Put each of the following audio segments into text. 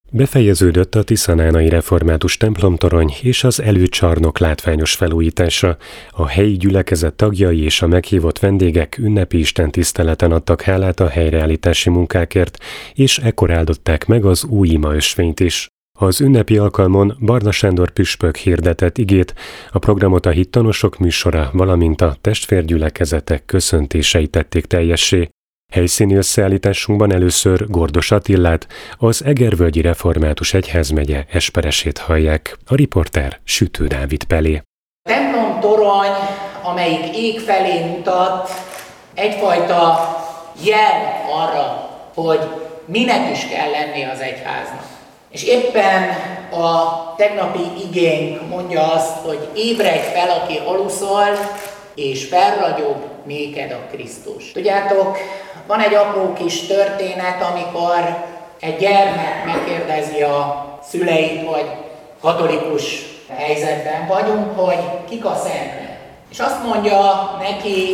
Befejeződött a tiszanánai református templomtorony és az előcsarnok látványos felújítása. A helyi gyülekezet tagjai és a meghívott vendégek ünnepi istentiszteleten adtak hálát a helyreállítási munkákért, és ekkor áldották meg az új imaösvényt is. Az ünnepi alkalmon Barna Sándor püspök hirdetett igét, a programot a hittanosok műsora, valamint a testvérgyülekezetek köszöntései tették teljessé. Helyszíni összeállításunkban először Gordos Attilát, az Egervölgyi Református Egyházmegye esperesét hallják. A riporter Sütő Dávid Pelé. A templom torony, amelyik ég felé mutat, egyfajta jel arra, hogy minek is kell lenni az egyháznak. És éppen a tegnapi igénk mondja azt, hogy ébredj fel, aki aluszol, és felragyog néked a Krisztus. Tudjátok, van egy apró kis történet, amikor egy gyermek megkérdezi a szüleit, hogy katolikus helyzetben vagyunk, hogy kik a szentek. És azt mondja neki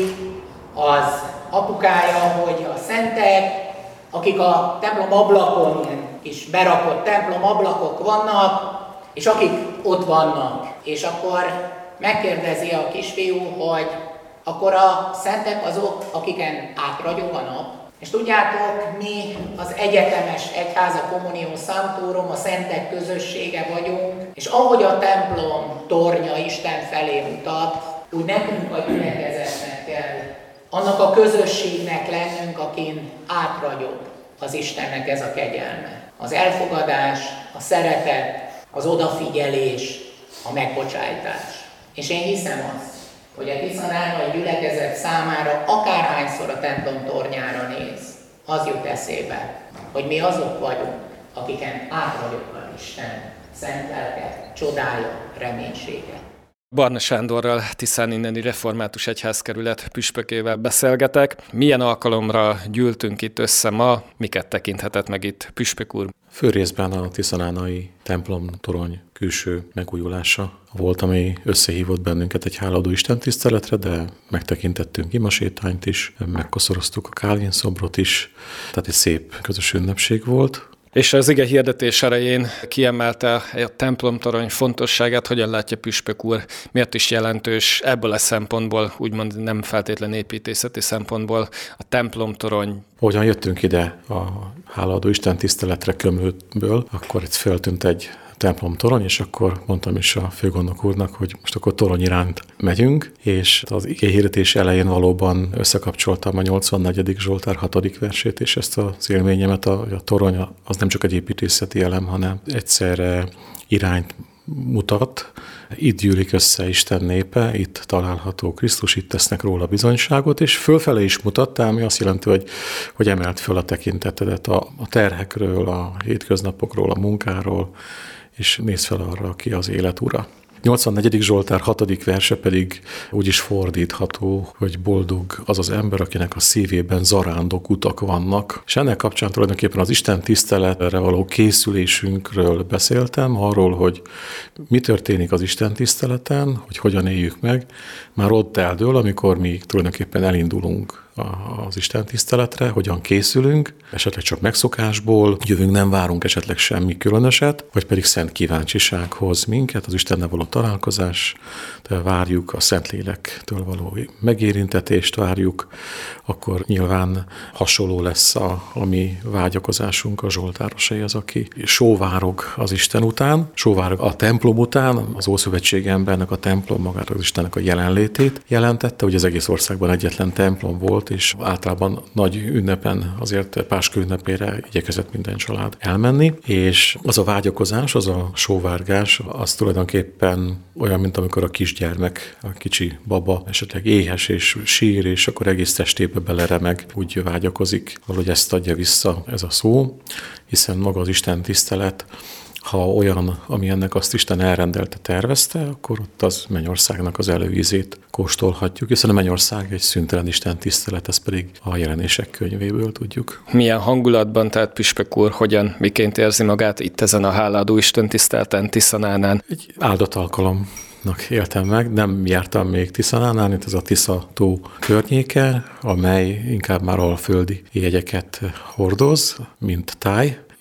az apukája, hogy a szentek, akik a templom ablakon is berakott templom ablakok vannak, és akik ott vannak. És akkor megkérdezi a kisfiú, hogy akkor a szentek azok, akiken átragyog a nap. És tudjátok, mi az egyetemes egyháza Communio Sanctorum, a szentek közössége vagyunk, és ahogy a templom tornya Isten felé mutat, úgy nekünk a gyülekezetnek kell, annak a közösségnek lennünk, akin átragyog az Istennek ez a kegyelme. Az elfogadás, a szeretet, az odafigyelés, a megbocsájtás. És én hiszem azt, hogy a tiszanánai gyülekezet számára akárhányszor a templom tornyára néz, az jut eszébe, hogy mi azok vagyunk, akiken átragyog az Isten szent lelke, csodája, reménysége. Barna Sándorral, Tiszán inneni református egyházkerület püspökével beszélgetek. Milyen alkalomra gyűltünk itt össze ma, miket tekinthetett meg itt püspök úr? Főrészben a tiszanánai templom torony külső megújulása volt, ami összehívott bennünket egy hálaadó istentiszteletre, de megtekintettünk imasétányt is, megkoszoroztuk a Kálvin szobrot is, tehát egy szép közös ünnepség volt. És az ige hirdetés elején kiemelte a templomtorony fontosságát, hogyan látja püspök úr, miért is jelentős ebből a szempontból, úgymond nem feltétlen építészeti szempontból a templomtorony. Hogyan jöttünk ide a hálaadó istentiszteletre Kömlőből, akkor itt feltűnt egy templomtorony, és akkor mondtam is a főgondnok úrnak, hogy most akkor torony iránt megyünk, és az ige hirdetés elején valóban összekapcsoltam a 84. Zsoltár 6. versét, és ezt az élményemet, a torony az nem csak egy építészeti elem, hanem egyszerre irányt mutat. Itt gyűlik össze Isten népe, itt található Krisztus, itt tesznek róla bizonyságot, és fölfele is mutat, ami azt jelenti, hogy emelt föl a tekintetedet a terhekről, a hétköznapokról, a munkáról, és nézz fel arra, aki az élet ura. 84. Zsoltár 6. verse pedig úgy is fordítható, hogy boldog az az ember, akinek a szívében zarándok utak vannak. És ennek kapcsán tulajdonképpen az Isten tiszteletre való készülésünkről beszéltem, arról, hogy mi történik az Isten tiszteleten, hogy hogyan éljük meg. Már ott eldől, amikor mi tulajdonképpen elindulunk az Isten tiszteletre, hogyan készülünk, esetleg csak megszokásból, jövünk, nem várunk esetleg semmi különöset, vagy pedig szent kíváncsiság hoz minket, az Istennel való találkozás, de várjuk a Szentlélektől való megérintetést, várjuk, akkor nyilván hasonló lesz a mi vágyakozásunk a zsoltárosai, az, aki sóvárog az Isten után, sóvárog a templom után, az Ószövetség embernek a templom magára az Istennek a jelenlétét jelentette, hogy az egész országban egyetlen templom volt, és általában nagy ünnepen, azért Páska ünnepére igyekezett minden család elmenni, és az a vágyakozás, az a sóvárgás, az tulajdonképpen olyan, mint amikor a kisgyermek, a kicsi baba esetleg éhes és sír, és akkor egész testébe beleremeg, úgy vágyakozik, valahogy ezt adja vissza ez a szó, hiszen maga az Isten tisztelet, ha olyan, ami ennek azt Isten elrendelte, tervezte, akkor ott az mennyországnak az előízét kóstolhatjuk, hiszen a mennyország egy szüntelen Isten tisztelet, ez pedig a Jelenések könyvéből tudjuk. Milyen hangulatban, tehát püspök úr, hogyan, miként érzi magát itt ezen a hálaadó Isten tiszteleten, Tiszanánán? Egy áldott alkalomnak éltem meg, nem jártam még Tiszanánán, itt ez a Tisza tó környéke, amely inkább már alföldi jegyeket hordoz, mint táj,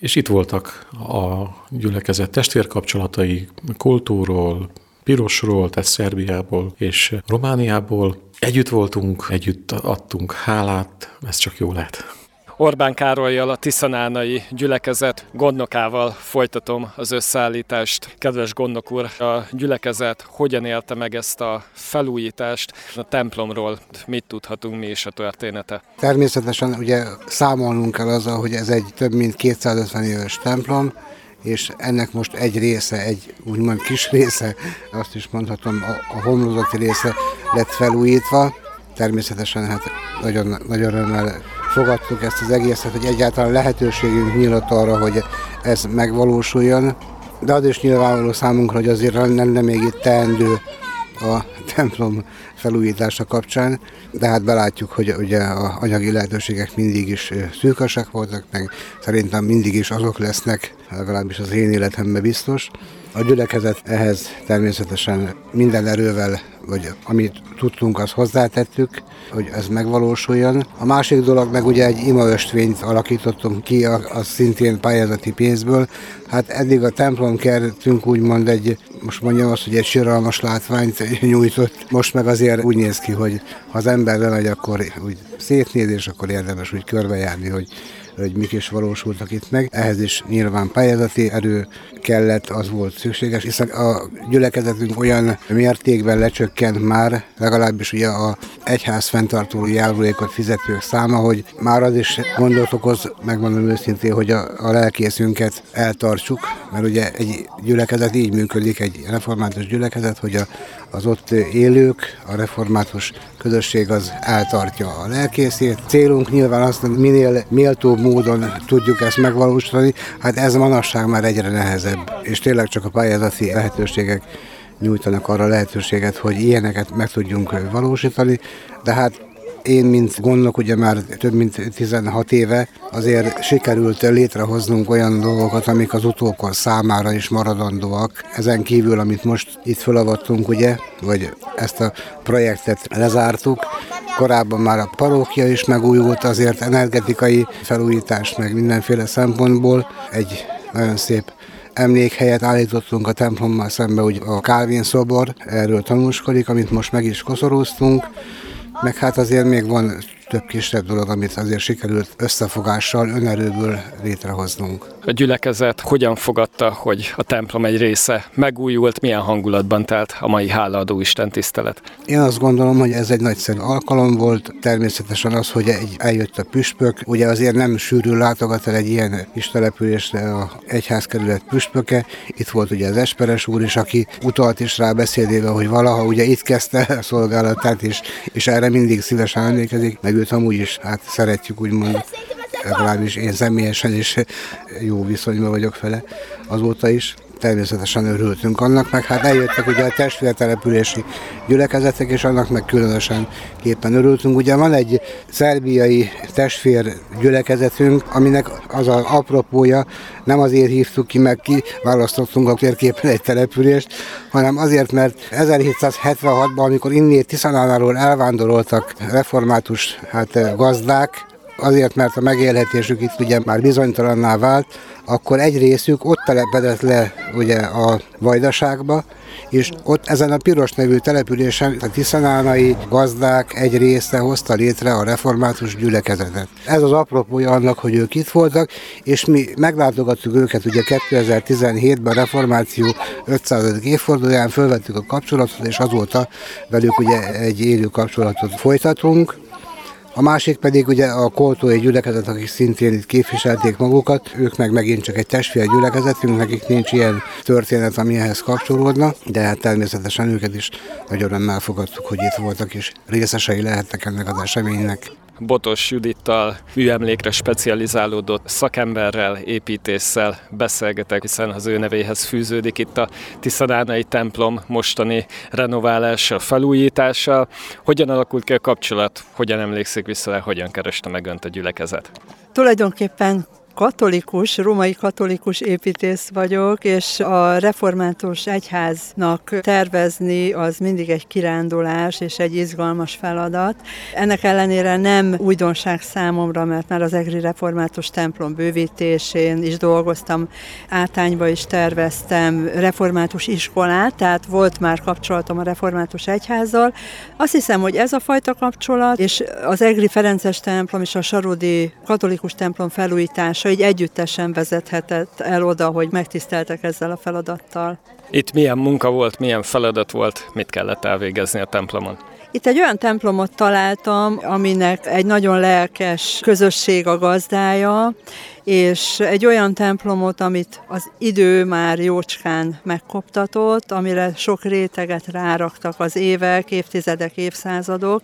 És itt voltak a gyülekezet testvérkapcsolatai Koltóról, Pirosról, tehát Szerbiából és Romániából. Együtt voltunk, együtt adtunk hálát, ez csak jó lehet. Orbán Károllyal, a tiszanánai gyülekezet gondnokával folytatom az összeállítást. Kedves gondnok úr, a gyülekezet hogyan élte meg ezt a felújítást? A templomról mit tudhatunk, mi is a története? Természetesen ugye számolnunk kell azzal, hogy ez egy több mint 250 éves templom, és ennek most egy része, egy úgymond kis része, azt is mondhatom, a homlokzati része lett felújítva. Természetesen hát nagyon örömmel fogadtuk ezt az egészet, hogy egyáltalán lehetőségünk nyílt arra, hogy ez megvalósuljon. De az is nyilvánvaló számunkra, hogy azért lenne még itt teendő a templom felújítása kapcsán, de hát belátjuk, hogy ugye az anyagi lehetőségek mindig is szűkösek voltak, meg szerintem mindig is azok lesznek, legalábbis az én életemben biztos. A gyülekezet ehhez természetesen minden erővel, vagy amit tudtunk, azt hozzátettük, hogy ez megvalósuljon. A másik dolog meg ugye egy imaöstvényt alakítottunk ki, az szintén pályázati pénzből. Hát eddig a templomkertünk úgymond most mondjam azt, hogy egy siralmas látványt nyújtott. Most meg azért úgy néz ki, hogy ha az ember lemegy, akkor úgy szétnéz, és akkor érdemes úgy körbejárni, hogy mik is valósultak itt meg. Ehhez is nyilván pályázati erő kellett, az volt szükséges, hiszen a gyülekezetünk olyan mértékben lecsökkent már, legalábbis ugye a egyház fenntartó járulékot fizetők száma, hogy már az is gondot okoz, megmondom őszintén, hogy a lelkészünket eltartsuk, mert ugye egy gyülekezet így működik, egy református gyülekezet, hogy az ott élők, a református közösség az eltartja a lelkészét. Célunk nyilván az, hogy minél méltóbb módon tudjuk ezt megvalósítani, hát ez manapság már egyre nehezebb. És tényleg csak a pályázati lehetőségek nyújtanak arra lehetőséget, hogy ilyeneket meg tudjunk valósítani, de hát én, mint gondnok, ugye már több mint 16 éve azért sikerült létrehoznunk olyan dolgokat, amik az utókor számára is maradandóak. Ezen kívül, amit most itt felavattunk, ugye, vagy ezt a projektet lezártuk, korábban már a parókia is megújult, azért energetikai felújítás, meg mindenféle szempontból egy nagyon szép emlékhelyet állítottunk a templommal szembe, úgy a Kálvin szobor, erről tanúskodik, amit most meg is koszorúztunk, meg hát azért még van több kisebb dolog, amit azért sikerült összefogással, önerőből létrehoznunk. A gyülekezet hogyan fogadta, hogy a templom egy része megújult, milyen hangulatban telt a mai hálaadó Isten tisztelet? Én azt gondolom, hogy ez egy nagyszerű alkalom volt. Természetesen az, hogy eljött a püspök, ugye azért nem sűrű látogat el egy ilyen kis településre a egyházkerület püspöke. Itt volt ugye az Esperes úr is, aki utalt is rá beszédével, hogy valaha ugye itt kezdte a szolgálatát, és erre mindig szívesen emlékezik, meg őt amúgy is szeretjük, úgymond, legalábbis én személyesen is jó viszonyban vagyok vele azóta is. Természetesen örültünk annak, meg hát eljöttek ugye a testvértelepülési gyülekezetek, és annak meg különösen képen örültünk. Ugye van egy szerbiai testvér gyülekezetünk, aminek az az apropója, nem azért hívtuk ki, meg kiválasztottunk a térképen egy települést, hanem azért, mert 1776-ban, amikor innét Tiszanánáról elvándoroltak református gazdák, azért, mert a megélhetésük itt ugye már bizonytalanná vált, akkor egy részük ott telepedett le ugye a Vajdaságba, és ott ezen a Piros nevű településen a tiszanánai gazdák egy része hozta létre a református gyülekezetet. Ez az apropója annak, hogy ők itt voltak, és mi meglátogattuk őket ugye 2017-ben a reformáció 500. évfordulóján, fölvettük a kapcsolatot, és azóta velük ugye egy élő kapcsolatot folytatunk. A másik pedig ugye a koltói gyülekezet, akik szintén itt képviselték magukat, ők meg megint csak egy testvér gyülekezetünk, nekik nincs ilyen történet, ami ehhez kapcsolódna, de hát természetesen őket is nagyon örömmel fogadtuk, hogy itt voltak, és részesei lehettek ennek az eseménynek. Botos Judittal, műemlékre specializálódott szakemberrel, építéssel beszélgetek, hiszen az ő nevéhez fűződik itt a tiszanánai templom mostani renoválása, felújítása. Hogyan alakult ki a kapcsolat? Hogyan emlékszik vissza, hogyan kereste meg önt a gyülekezet? Tulajdonképpen római katolikus építész vagyok, és a református egyháznak tervezni az mindig egy kirándulás és egy izgalmas feladat. Ennek ellenére nem újdonság számomra, mert már az egri református templom bővítésén is dolgoztam, Átányba is terveztem református iskolát, tehát volt már kapcsolatom a református egyházzal. Azt hiszem, hogy ez a fajta kapcsolat, és az egri ferences templom és a sarudi katolikus templom felújítása így együttesen vezethetett el oda, hogy megtiszteltek ezzel a feladattal. Itt milyen munka volt, milyen feladat volt, mit kellett elvégezni a templomon? Itt egy olyan templomot találtam, aminek egy nagyon lelkes közösség a gazdája, és egy olyan templomot, amit az idő már jócskán megkoptatott, amire sok réteget ráraktak az évek, évtizedek, évszázadok,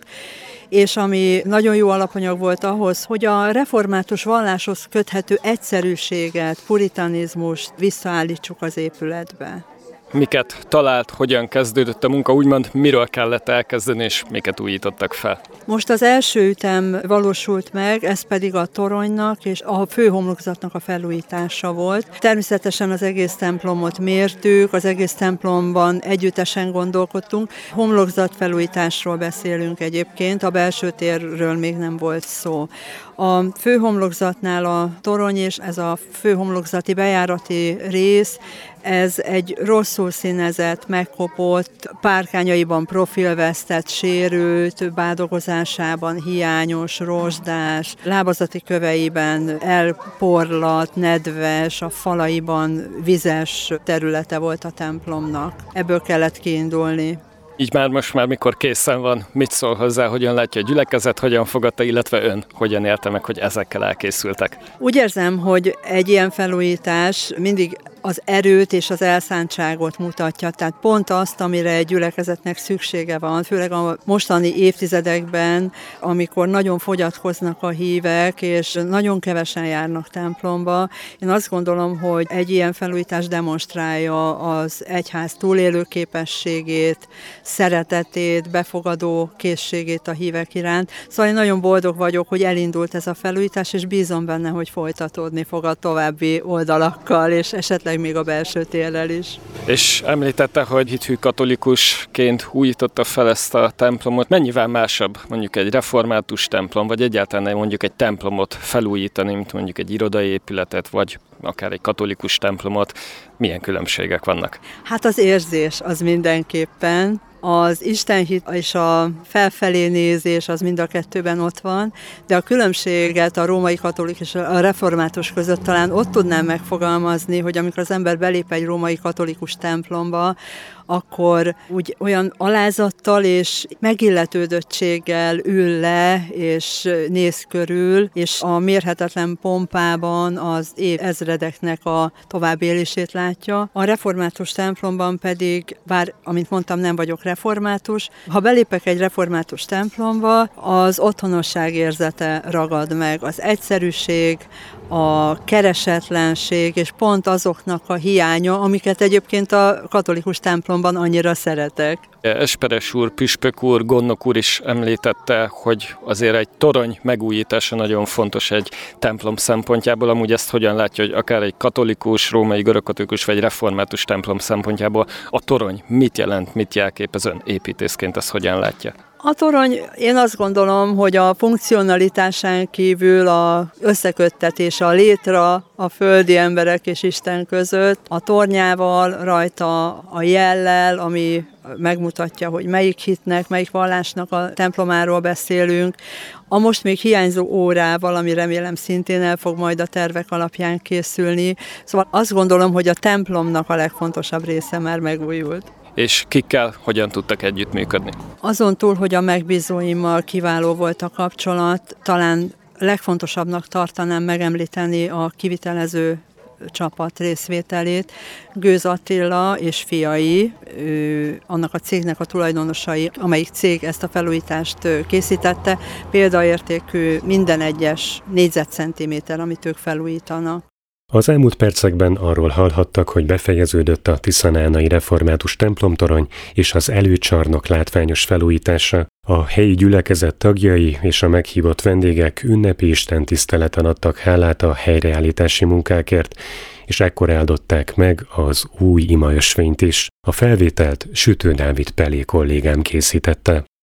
és ami nagyon jó alapanyag volt ahhoz, hogy a református valláshoz köthető egyszerűséget, puritanizmust visszaállítsuk az épületbe. Miket talált, hogyan kezdődött a munka, úgymond miről kellett elkezdeni, és miket újítottak fel? Most az első ütem valósult meg, ez pedig a toronynak és a főhomlokzatnak a felújítása volt. Természetesen az egész templomot mértük, az egész templomban együttesen gondolkodtunk. Homlokzatfelújításról beszélünk egyébként, a belső térről még nem volt szó. A főhomlokzatnál a torony és ez a főhomlokzati bejárati rész, ez egy rosszul színezett, megkopott, párkányaiban profilvesztett, sérült, bádogozásában hiányos, rozsdás, lábazati köveiben elporlat, nedves, a falaiban vizes területe volt a templomnak. Ebből kellett kiindulni. Így most már mikor készen van, mit szól hozzá, hogyan látja a gyülekezet, hogyan fogadta, illetve ön hogyan élte meg, hogy ezekkel elkészültek? Úgy érzem, hogy egy ilyen felújítás mindig az erőt és az elszántságot mutatja, tehát pont azt, amire egy gyülekezetnek szüksége van, főleg a mostani évtizedekben, amikor nagyon fogyatkoznak a hívek, és nagyon kevesen járnak templomba. Én azt gondolom, hogy egy ilyen felújítás demonstrálja az egyház túlélő képességét, szeretetét, befogadó készségét a hívek iránt. Szóval én nagyon boldog vagyok, hogy elindult ez a felújítás, és bízom benne, hogy folytatódni fog a további oldalakkal, és esetleg még a belső térrel is. És említette, hogy hithű katolikusként újította fel ezt a templomot. Mennyivel másabb mondjuk egy református templom, vagy egyáltalán mondjuk egy templomot felújítani, mint mondjuk egy irodai épületet, vagy akár egy katolikus templomot? Milyen különbségek vannak? Hát az érzés az mindenképpen. Az istenhit és a felfelé nézés az mind a kettőben ott van, de a különbséget a római katolikus és a református között talán ott tudnám megfogalmazni, hogy amikor az ember belép egy római katolikus templomba, akkor úgy olyan alázattal és megilletődöttséggel ül le, és néz körül, és a mérhetetlen pompában az évezredeknek a továbbélését látja. A református templomban pedig, bár, amint mondtam, nem vagyok református, ha belépek egy református templomba, az otthonosság érzete ragad meg, az egyszerűség, a keresetlenség, és pont azoknak a hiánya, amiket egyébként a katolikus templomban annyira szeretek. Esperes úr, püspök úr, gondnok úr is említette, hogy azért egy torony megújítása nagyon fontos egy templom szempontjából. Amúgy ezt hogyan látja, hogy akár egy katolikus, római, görögkatolikus vagy református templom szempontjából a torony mit jelent, mit jelképez, ön építészként, ezt hogyan látja? A torony, én azt gondolom, hogy a funkcionalitásán kívül a összeköttetés, a létra a földi emberek és Isten között, a tornyával, rajta a jellel, ami megmutatja, hogy melyik hitnek, melyik vallásnak a templomáról beszélünk, a most még hiányzó órával, ami remélem szintén el fog majd a tervek alapján készülni. Szóval azt gondolom, hogy a templomnak a legfontosabb része már megújult. És kikkel hogyan tudtak együttműködni? Azon túl, hogy a megbízóimmal kiváló volt a kapcsolat, talán legfontosabbnak tartanám megemlíteni a kivitelező csapat részvételét. Gőz Attila és fiai, annak a cégnek a tulajdonosai, amelyik cég ezt a felújítást készítette, példaértékű minden egyes négyzetcentiméter, amit ők felújítanak. Az elmúlt percekben arról hallhattak, hogy befejeződött a tiszanánai református templomtorony és az előcsarnok látványos felújítása. A helyi gyülekezet tagjai és a meghívott vendégek ünnepi istentiszteleten adtak hálát a helyreállítási munkákért, és ekkor áldották meg az új imaösvényt is. A felvételt Sütő Dávid Pelé kollégám készítette.